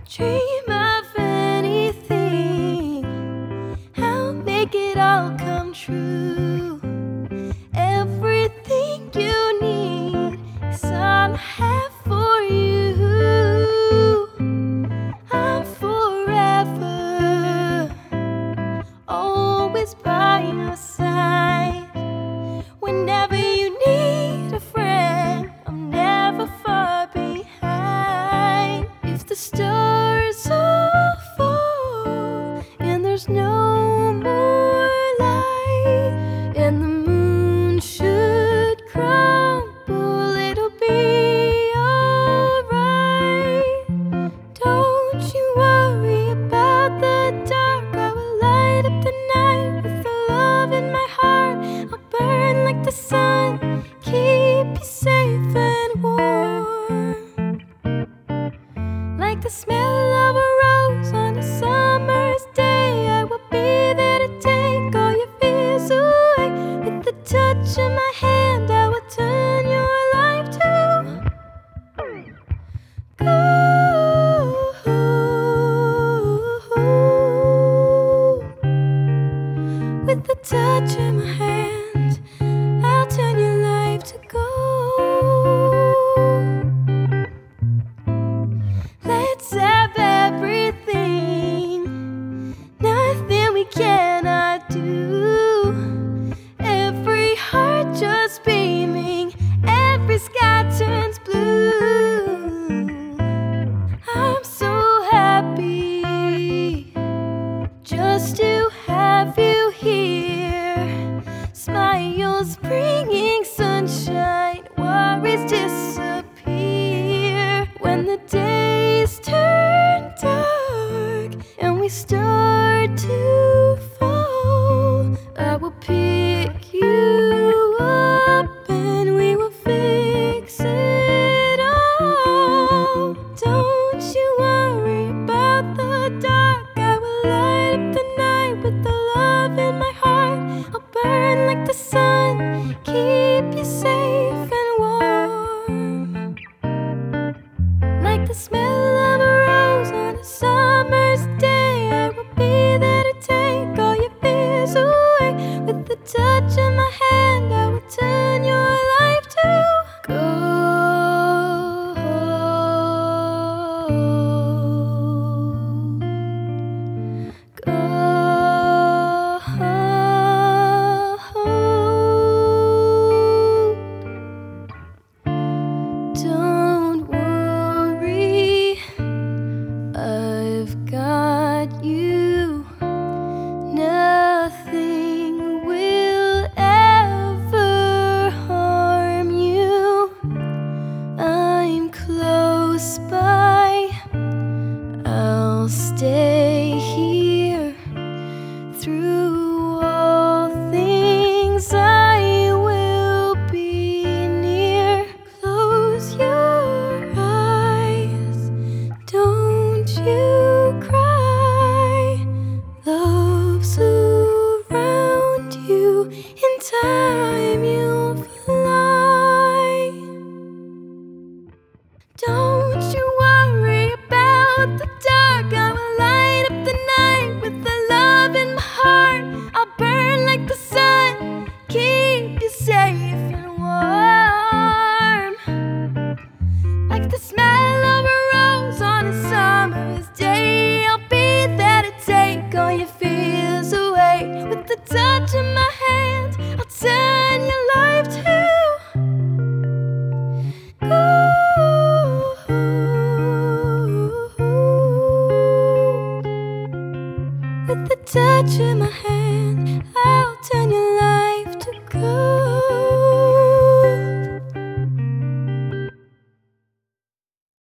Dream of anything, I'll make it all come true. Everything you need is all I have for you. I'm forever, always by your side. Whenever you need a friend, I'm never far behind. If the stars all fall and there's no more light, and the moon should crumble, it'll be alright. Don't you worry about the dark, I will light up the night with the love in my heart. I'll burn like the sun, keep you safe and warm. Like the smell of a rose on a summer's day, I will be there to take all your fears away. With the touch of my hand, I will turn your life to gold. With the touch of my hand, I'll turn your life to gold. Let's have everything, nothing we cannot do. Every heart just beaming, every sky turns blue. I'm so happy just to have you here. Smiles bringing sunshine, worries disappear. When the days turn dark and we start to fall, I will pick you up and we will fix it all. Don't you worry about the dark, I will light up the night with the love in my heart. I'll burn like the sun, keep you safe and warm. Like the smell of a rose on a summer's day, I will be there to take all your fears away. With the touch of my hand, I will turn your life to gold. Don't worry, I've got you. Nothing will ever harm you. I'm close by, I'll stay here. Through all things I will be near. Close your eyes, don't you cry. Love's around you, in time you'll fly. Don't you worry about the dark, I will light up the night with the love in my heart. I'll burn like the sun, keep you safe and warm. Like the smell of a rose on a summer's day, I'll be there to take all your fears away. With the touch of my hand, I'll turn your life to gold. With the touch of my hand, I'll turn your life